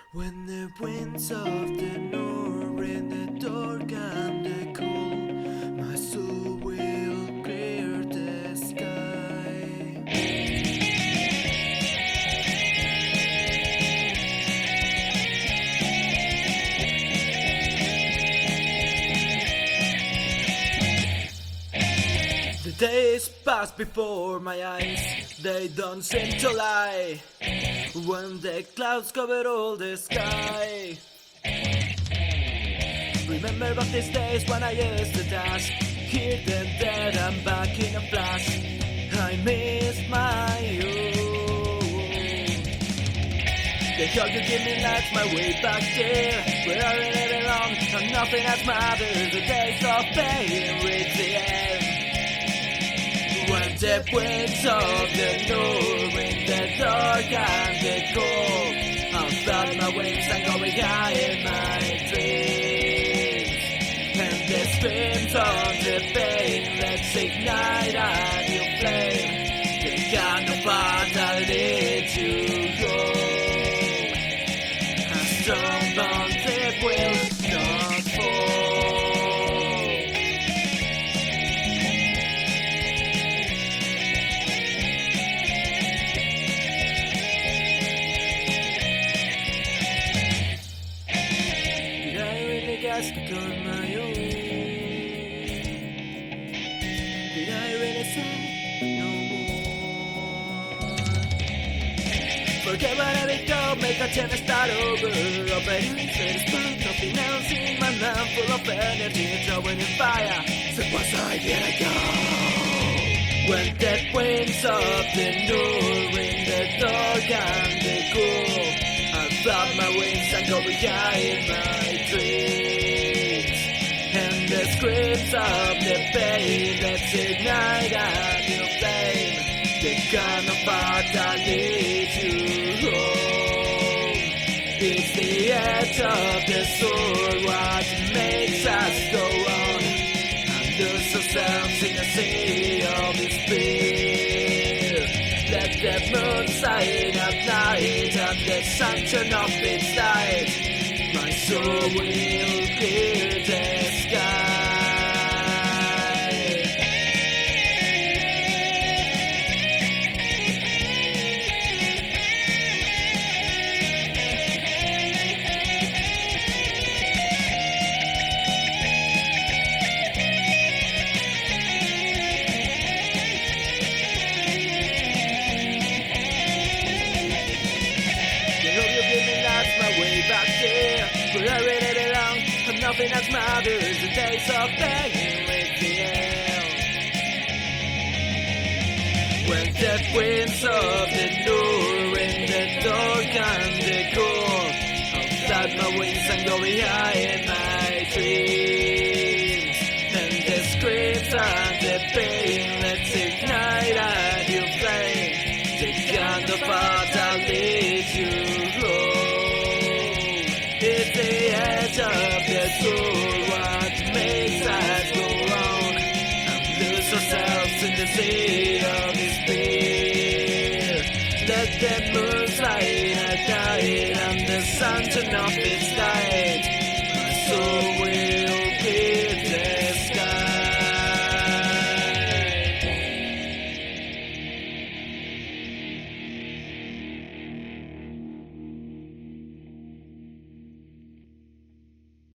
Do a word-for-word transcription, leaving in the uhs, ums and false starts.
When the winds of the north in the dark and the cold, my soul will clear the sky. The days pass before my eyes, they don't seem to lie. When the clouds cover all the sky, remember back these days when I used to dash, here and there I'm back in a flash. I miss my youth. The hug you give me lights my way back there, where I really belong, and nothing else matters. The days of pain reach the end. When the winds of the north in the dark and the cold, I'll spread my wings and go high in my dreams. And the screams of the pain, let's ignite a new flame. The kind of path that leads you go. A strong bond that will not fall. Ask on my own. Did I really say no more? Forget what I did go, make a chance to start over. Open inside a spark, nothing else in my mind, full of energy, throwing in fire. So what's I gonna go? When the winds of the north in the dark and the cool, I flap my wings and go high in my dreams. And the screams of the pain, let's ignite a new flame. The kind of path that leads you home. It's the edge of the sword, what makes us go on and lose ourselves in a sea of despair. Let the moon shine at night and the sun turn off its light. My soul will clear the sky. You know you give me life my way back there, where I really belong, and nothing else matters. The days of pain with the end. When the winds of the north in the dark and the cold, I'll flap my wings and go high in my dreams. And the screams and the pain, let's ignite a new flame. The kind of path that leads you home. It's the edge of the soul, what makes us go on and lose ourselves in the sea of despair. Let the moon shine at night and the sun turn off its